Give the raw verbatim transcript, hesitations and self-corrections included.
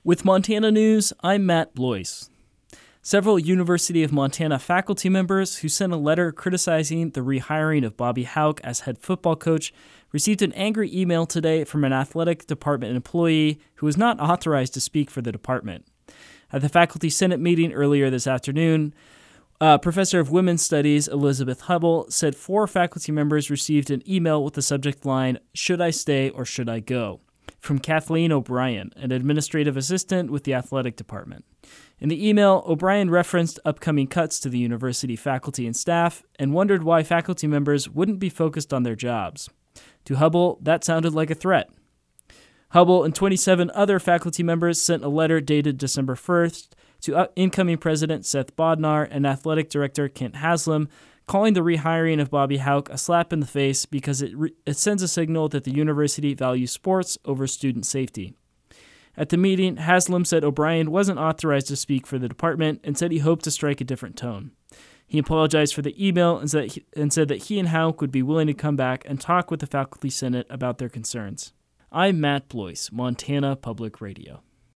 With Montana News, I'm Matt Blois. Several University of Montana faculty members who sent a letter criticizing the rehiring of Bobby Hauck as head football coach received an angry email today from an athletic department employee who was not authorized to speak for the department. At the Faculty Senate meeting earlier this afternoon, uh, Professor of Women's Studies Elizabeth Hubble said four faculty members received an email with the subject line, "Should I stay or should I go?" from Kathleen O'Brien, an administrative assistant with the athletic department. In the email, O'Brien referenced upcoming cuts to the university faculty and staff and wondered why faculty members wouldn't be focused on their jobs. To Hubble, that sounded like a threat. Hubble and twenty-seven other faculty members sent a letter dated December first to incoming president Seth Bodnar and athletic director Kent Haslam, calling the rehiring of Bobby Hauck a slap in the face because it, re- it sends a signal that the university values sports over student safety. At the meeting, Haslam said O'Brien wasn't authorized to speak for the department and said he hoped to strike a different tone. He apologized for the email and said, he, and said that he and Hauck would be willing to come back and talk with the Faculty Senate about their concerns. I'm Matt Blois, Montana Public Radio.